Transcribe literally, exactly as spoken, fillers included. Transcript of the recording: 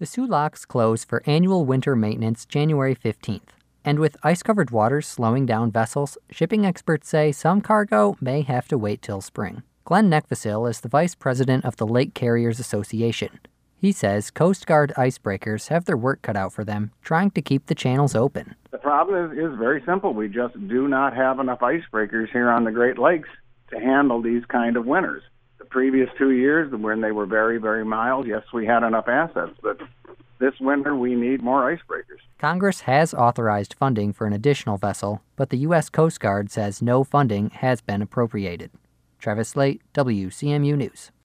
The Soo Locks close for annual winter maintenance January fifteenth. And with ice-covered waters slowing down vessels, shipping experts say some cargo may have to wait till spring. Glenn Neckvisill is the vice president of the Lake Carriers Association. He says Coast Guard icebreakers have their work cut out for them, trying to keep the channels open. The problem is, is very simple. We just do not have enough icebreakers here on the Great Lakes to handle these kind of winters. The previous two years, when they were very, very mild, yes, we had enough assets, but this winter we need more icebreakers. Congress has authorized funding for an additional vessel, but the U S Coast Guard says no funding has been appropriated. Travis Slate, W C M U News.